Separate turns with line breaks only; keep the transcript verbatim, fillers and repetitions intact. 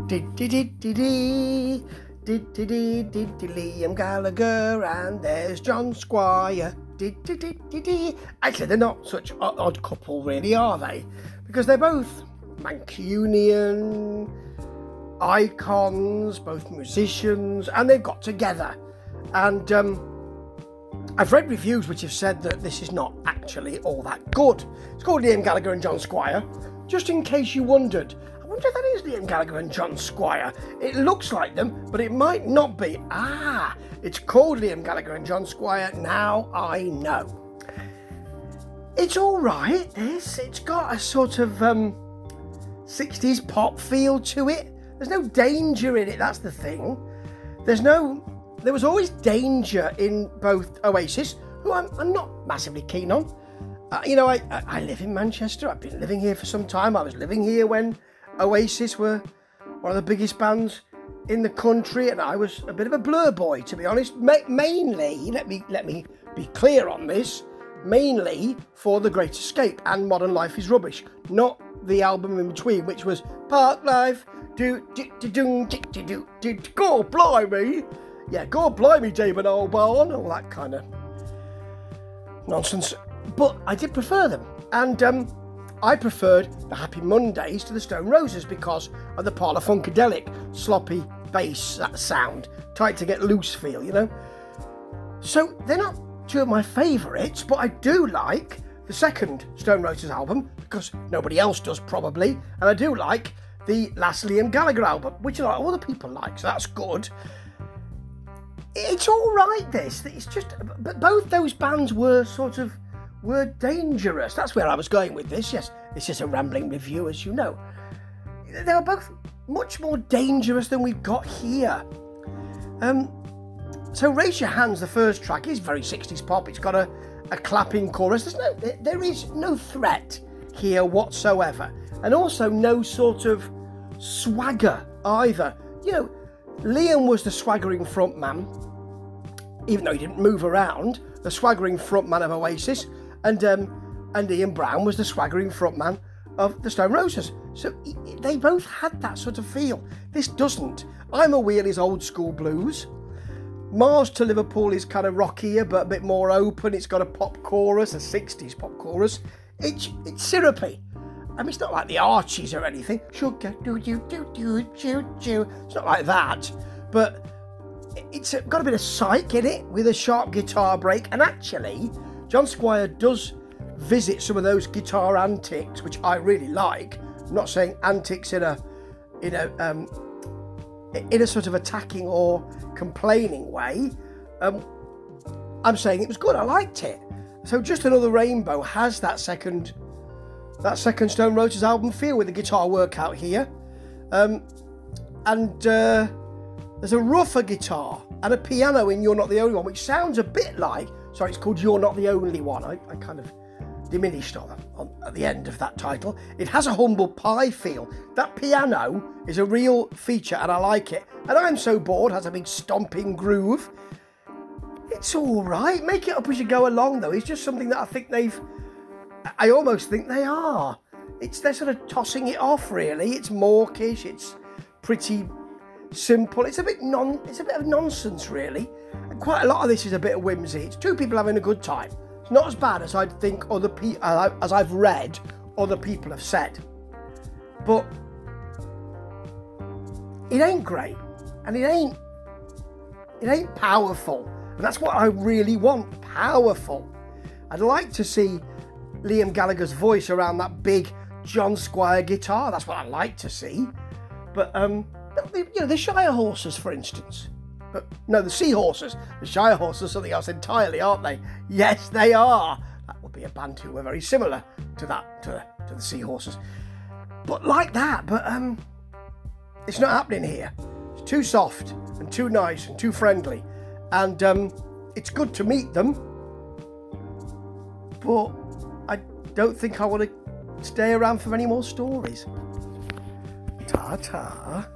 Did-did-did-did-dee, did-did-did-did-dee, Liam Gallagher and there's John Squire. Did-did-did-did-dee. Actually, they're not such an odd couple, really, are they? Because they're both Mancunian icons, both musicians, and they've got together. And um, I've read reviews which have said that this is not actually all that good. It's called Liam Gallagher and John Squire. Just in case you wondered, I wonder if that is Liam Gallagher and John Squire. It looks like them, but it might not be. Ah, it's called Liam Gallagher and John Squire. Now I know. It's all right, this. It's got a sort of um, sixties pop feel to it. There's no danger in it, that's the thing. There's no... There was always danger in both Oasis, who I'm, I'm not massively keen on. Uh, you know, I, I, I live in Manchester. I've been living here for some time. I was living here when Oasis were one of the biggest bands in the country, and I was a bit of a Blur boy, to be honest. Ma- mainly, let me let me be clear on this, mainly for The Great Escape and Modern Life is Rubbish, not the album in between, which was Park Life, do do do do do do do. God blimey, yeah, God blimey, David Albarn, all that kind of nonsense. But I did prefer them, and um, I preferred the Happy Mondays to the Stone Roses because of the Parlour Funkadelic sloppy bass sound, tight to get loose feel, you know. So they're not two of my favourites, but I do like the second Stone Roses album because nobody else does probably, and I do like the last Liam Gallagher album, which a lot of other people like, so that's good. It's all right, this. It's just, but both those bands were sort of were dangerous. That's where I was going with this. Yes, this is a rambling review, as you know. They were both much more dangerous than we've got here. Um, so Raise Your Hands, the first track, is very sixties pop. It's got a, a clapping chorus. There's no, there is no threat here whatsoever. And also no sort of swagger either. You know, Liam was the swaggering front man, even though he didn't move around, the swaggering front man of Oasis. And um, and Ian Brown was the swaggering frontman of the Stone Roses. So they both had that sort of feel. This doesn't. I'm a Wheel is old school blues. Mars to Liverpool is kind of rockier, but a bit more open. It's got a pop chorus, a sixties pop chorus. It's it's syrupy. I mean, it's not like the Archies or anything. Sugar, do do do do do do. It's not like that. But it's got a bit of psych in it with a sharp guitar break. And actually, John Squire does visit some of those guitar antics, which I really like. I'm not saying antics in a in a um, in a sort of attacking or complaining way. Um, I'm saying it was good. I liked it. So Just Another Rainbow has that second that second Stone Roses album feel with the guitar work out here, um, and uh, there's a rougher guitar and a piano in You're Not the Only One, which sounds a bit like. Sorry, it's called You're Not the Only One. I, I kind of diminished on, on at the end of that title. It has a humble pie feel. That piano is a real feature and I like it. And I'm So Bored has a big stomping groove. It's all right. Make it up as you go along, though. It's just something that I think they've... I almost think they are. It's They're sort of tossing it off, really. It's mawkish. It's pretty simple. It's a bit non. It's a bit of nonsense, really. And quite a lot of this is a bit of whimsy. It's two people having a good time. It's not as bad as I'd think other people, as I've read, other people have said. But it ain't great, and it ain't. It ain't powerful, and that's what I really want. Powerful. I'd like to see Liam Gallagher's voice around that big John Squire guitar. That's what I'd like to see. But um. You know, the Shire Horses, for instance. But, no, the Seahorses. The Shire Horses are something else entirely, aren't they? Yes, they are. That would be a band who were very similar to that, to, to the Seahorses. But like that, but um, it's not happening here. It's too soft and too nice and too friendly. And um, it's good to meet them. But I don't think I want to stay around for any more stories. Ta-ta.